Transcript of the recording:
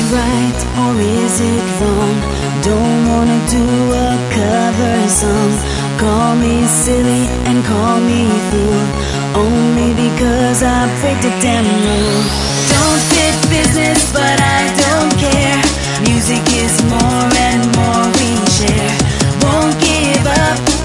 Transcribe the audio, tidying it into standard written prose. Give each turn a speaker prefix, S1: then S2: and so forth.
S1: right or is it wrong? Don't wanna do a cover song. Call me silly and call me fool, only because I break the damn rule. Don't fit business, but I don't care. Music is more and more we share. Won't give up.